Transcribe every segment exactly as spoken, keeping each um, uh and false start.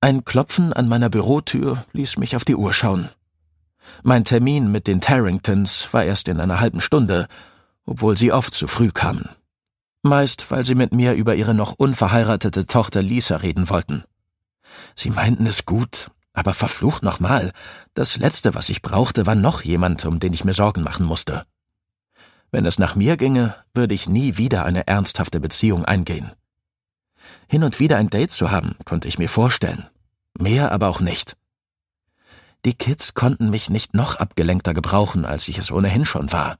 Ein Klopfen an meiner Bürotür ließ mich auf die Uhr schauen. Mein Termin mit den Tarringtons war erst in einer halben Stunde, obwohl sie oft zu früh kamen. Meist, weil sie mit mir über ihre noch unverheiratete Tochter Lisa reden wollten. Sie meinten es gut, aber verflucht nochmal, das Letzte, was ich brauchte, war noch jemand, um den ich mir Sorgen machen musste. Wenn es nach mir ginge, würde ich nie wieder eine ernsthafte Beziehung eingehen. Hin und wieder ein Date zu haben, konnte ich mir vorstellen. Mehr aber auch nicht. Die Kids konnten mich nicht noch abgelenkter gebrauchen, als ich es ohnehin schon war.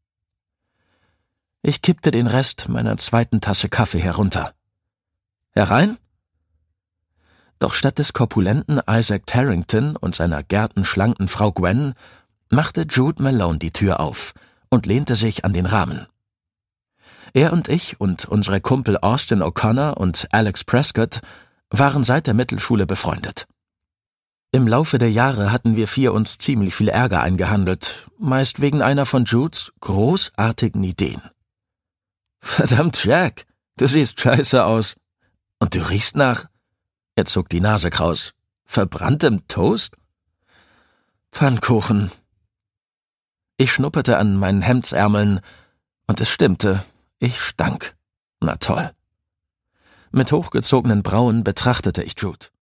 Ich kippte den Rest meiner zweiten Tasse Kaffee herunter. Herein? Doch statt des korpulenten Isaac Tarrington und seiner gärtenschlanken Frau Gwen machte Jude Malone die Tür auf und lehnte sich an den Rahmen. Er und ich und unsere Kumpel Austin O'Connor und Alex Prescott waren seit der Mittelschule befreundet. Im Laufe der Jahre hatten wir vier uns ziemlich viel Ärger eingehandelt, meist wegen einer von Judes großartigen Ideen. »Verdammt, Jack, du siehst scheiße aus. Und du riechst nach...« Er zog die Nase kraus. »Verbranntem Toast?« »Pfannkuchen.« Ich schnupperte an meinen Hemdsärmeln, und es stimmte, ich stank. Na toll. Mit hochgezogenen Brauen betrachtete ich Jude.